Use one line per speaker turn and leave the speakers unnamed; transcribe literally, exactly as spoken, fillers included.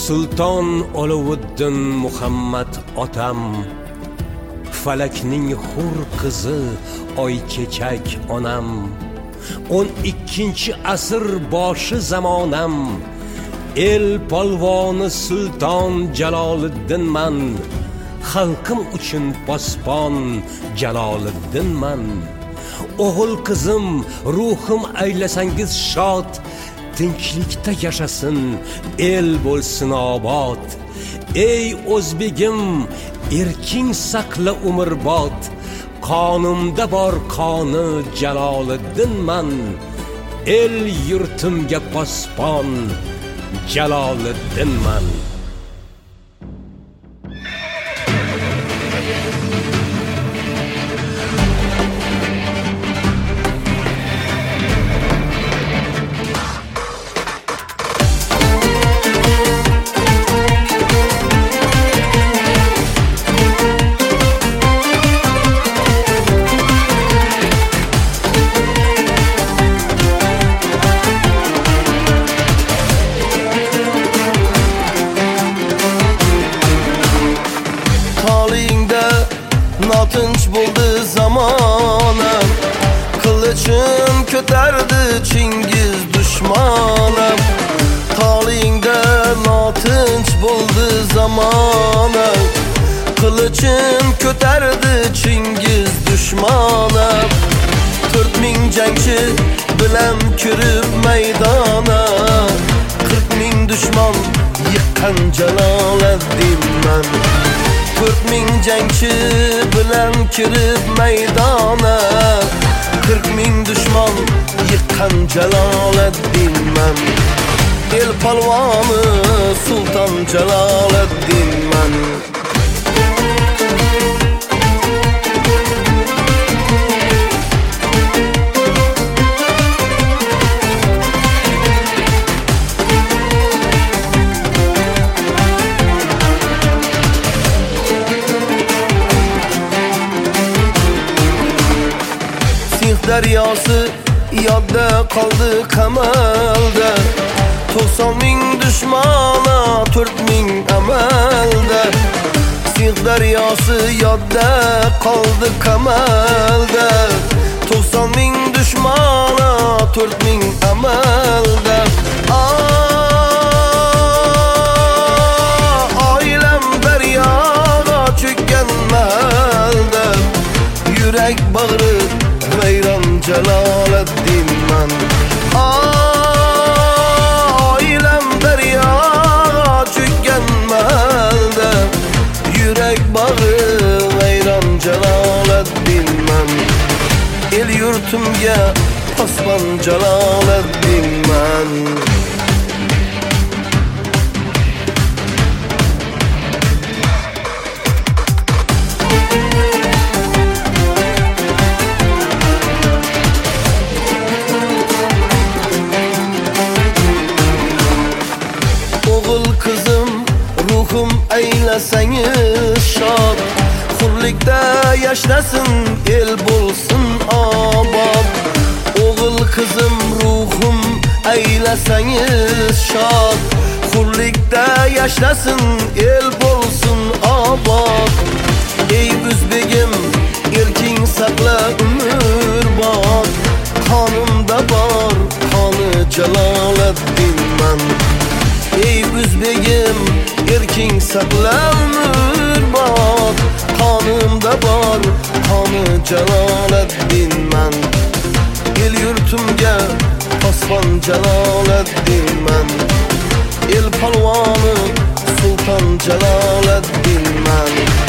Sulton Olovuddin Muhammad otam, falakning hur qizi oychechak onam, o'n ikkinchi asr boshi zamonam, el polvoni Sulton Jaloliddinman, xalqim uchun posbon Jaloliddinman. O'g'il qizim, ruhim aylasangiz shod, tinchlikda yashasin, el bo'lsin obod. Ey o'zbegim, erking saqla umrbod, qonimda bor qoni Jaloliddinman, el yurtimga posbon Jaloliddinman.
Notinch bo'ldi zamonam, qilichim ko'tardi Chingiz dushmanim. Tolingda notinch bo'ldi zamonam, qilichim ko'tardi Chingiz dushmanim. to'rt ming jangchi bilan kirib maydona, qirq ming dushman yiqqan Jaloliddinman. to'rt ming jangchi bilan kirib maydona, qirq ming dushman yiqqan Jaloliddinman. El polvoni Sulton Jaloliddinman. Daryosi yodda qoldi qamalda, to'qson ming dushmana, to'rt ming amalda. Singh daryosi yodda qoldi qamalda, to'qson ming dushmana, to'rt ming amalda. Oilam daryoga cho'kkan mahalda, yurak bag'ri vayron Jaloliddinman. Oilam daryoga cho'kkan mahalda, yurak bag'ri vayron Jaloliddinman. El yurtimga posbon Jaloliddinman. Qizim, ruhim aylasangiz shod, hurlikda yashasin, el bo'lsin obod. O'g'il qizim, ruhim aylasangiz shod, hurlikda yashasin, el bo'lsin obod. Ey o'zbegim, erking saqla umrbod, qonimda bor qoni Jaloliddinman. Ey o'zbegim, erking saqla umrbod, qonimda bor qoni Jaloliddinman. El yurtimga posbon Jaloliddinman. El polvoni Sulton Jaloliddinman.